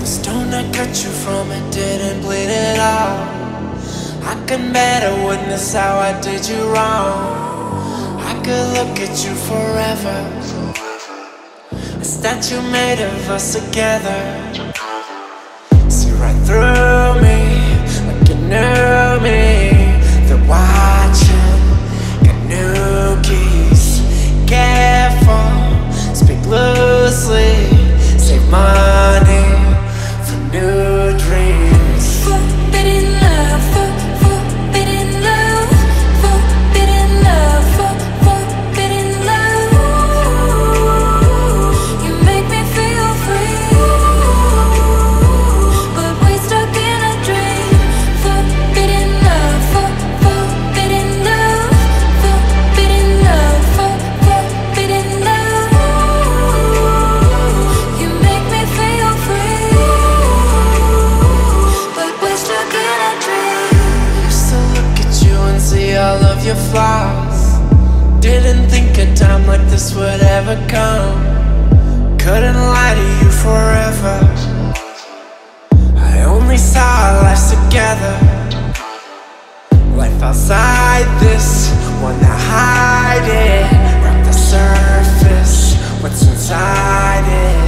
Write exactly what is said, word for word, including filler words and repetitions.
stone I cut you from, it didn't bleed at all. I can better witness how I did you wrong. I could look at you forever, a statue made of us together. See right through me, like you knew me. They're watching, got new keys. Careful, speak loosely, save money for new dreams. Forbidden love, for, forbidden love, forbidden love, for, forbidden love. You make me feel free, but we're stuck in a dream. Forbidden love, for, forbidden love, forbidden love, for, forbidden love. You make me feel free, but we're stuck in a dream. Used to look at you and see all of your flaws. Didn't think a time like this would ever come. Couldn't lie to you forever. I only saw our lives together. Life outside this, wanna hide it. Wrap the surface, what's inside it.